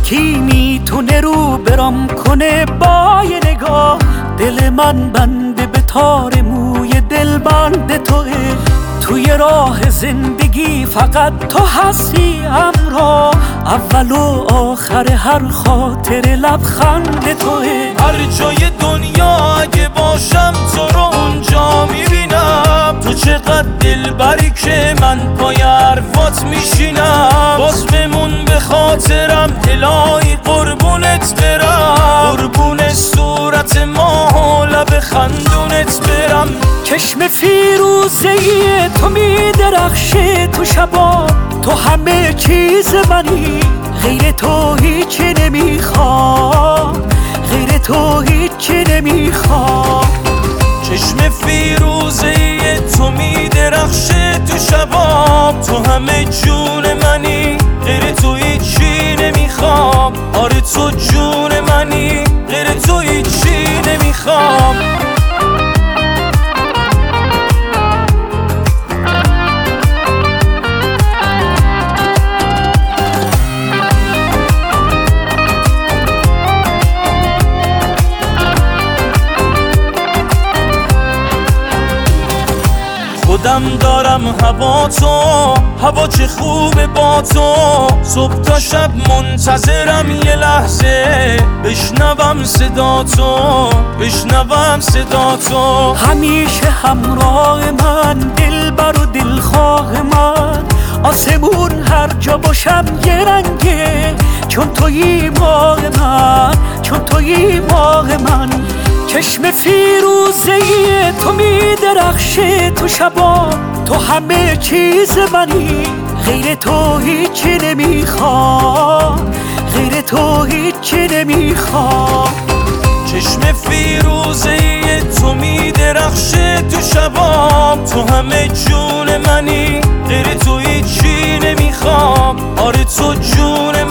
کی میتونه رو برام کنه با یه نگاه؟ دل من بنده به تار موی دل بند توه. توی راه زندگی فقط تو هستی همراه، اول و آخر هر خاطر لبخند توه. هر جای دنیا اگه باشم تو رو اونجا میبینم. تو چقدر دلبری که من پای حرفات میشینم. باز بمون به خاطرم الهی قربونت برم، قربون صورت ماه و لب خندونت برم. چشم فیروزه تو میدرخشه تو شبا، تو همه چیز منی، غیر تو هیچی نمیخوام، غیر تو هیچی نمیخوام. چشم فیروزه تو میدرخشه تو شبام، تو همه جون منی، غیر تو هیچی نمیخوام. آره تو جون منی، غیر تو هیچی نمیخوام. خودم دارم هوا تو، هوا چه خوبه با تو. صبح تا شب منتظرم یه لحظه بشنوم صدا تو، بشنوم صدا تو. همیشه همراه من، دلبر و دلخواه من، آسمون هر جا باشم یه رنگه، چون تویی ماه من، چون تویی ماه من. چشم فیروزه تو میدرخشه تو شبا، تو همه چیز منی، غیر تو هیچی نمیخوام، غیر تو هیچی نمیخوام. چشم فیروزه تو میدرخشه تو شبام، تو همه جون منی، غیر تو هیچی نمیخوام. آره تو جون